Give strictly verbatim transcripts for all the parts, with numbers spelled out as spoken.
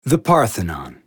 The Parthenon.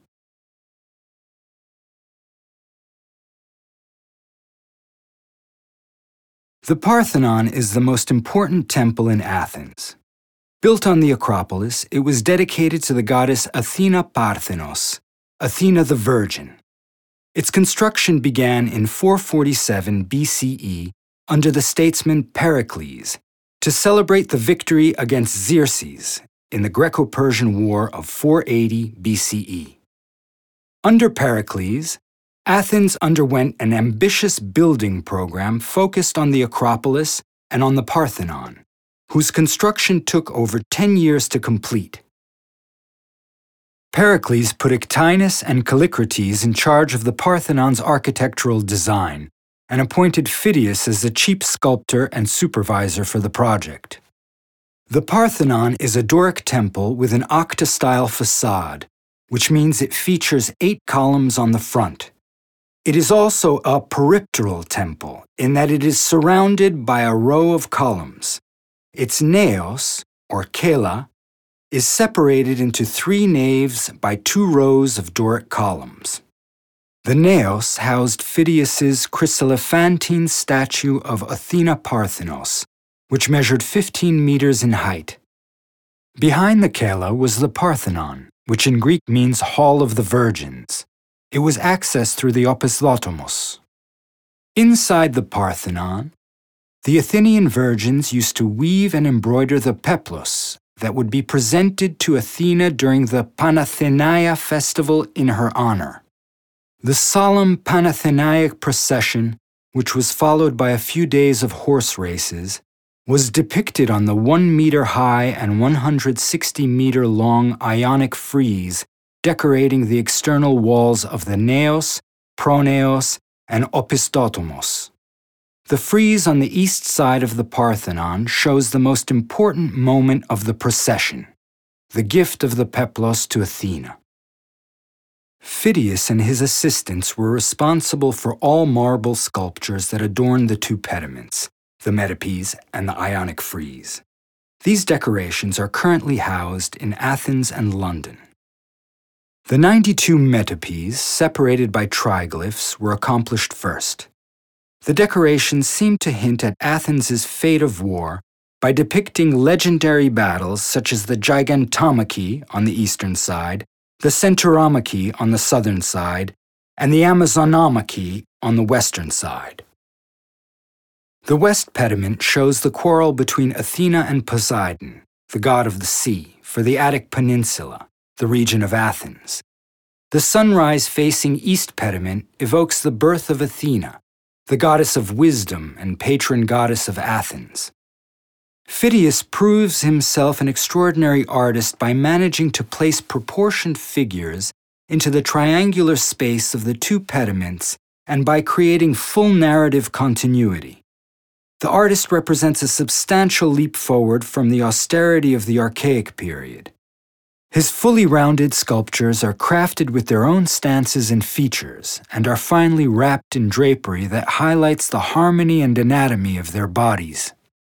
The Parthenon is the most important temple in Athens. Built on the Acropolis, it was dedicated to the goddess Athena Parthenos, Athena the Virgin. Its construction began in four forty-seven B C E under the statesman Pericles to celebrate the victory against Xerxes in the Greco-Persian War of four eighty B C E. Under Pericles, Athens underwent an ambitious building program focused on the Acropolis and on the Parthenon, whose construction took over ten years to complete. Pericles put Ectinus and Callicrates in charge of the Parthenon's architectural design and appointed Phidias as the chief sculptor and supervisor for the project. The Parthenon is a Doric temple with an octa-style facade, which means it features eight columns on the front. It is also a peripteral temple in that it is surrounded by a row of columns. Its naos, or kela, is separated into three naves by two rows of Doric columns. The naos housed Phidias's chryselephantine statue of Athena Parthenos, which measured fifteen meters in height. Behind the kela was the Parthenon, which in Greek means Hall of the Virgins. It was accessed through the opislotomos. Inside the Parthenon, the Athenian virgins used to weave and embroider the peplos that would be presented to Athena during the Panathenæa festival in her honor. The solemn Panathenaic procession, which was followed by a few days of horse races, was depicted on the one meter high and one hundred sixty meter long Ionic frieze decorating the external walls of the naos, pronaos, and opislotomos. The frieze on the east side of the Parthenon shows the most important moment of the procession, the gift of the peplos to Athena. Phidias and his assistants were responsible for all marble sculptures that adorned the two pediments, the metopes and the Ionic frieze. These decorations are currently housed in Athens and London. The ninety-two metopes, separated by triglyphs, were accomplished first. The decorations seem to hint at Athens's fate of war by depicting legendary battles such as the Gigantomachy on the eastern side, the Centauramachy on the southern side, and the Amazonomachy on the western side. The west pediment shows the quarrel between Athena and Poseidon, the god of the sea, for the Attic Peninsula, the region of Athens. The sunrise facing east pediment evokes the birth of Athena, the goddess of wisdom and patron goddess of Athens. Phidias proves himself an extraordinary artist by managing to place proportioned figures into the triangular space of the two pediments and by creating full narrative continuity. The artist represents a substantial leap forward from the austerity of the Archaic period. His fully rounded sculptures are crafted with their own stances and features and are finely wrapped in drapery that highlights the harmony and anatomy of their bodies.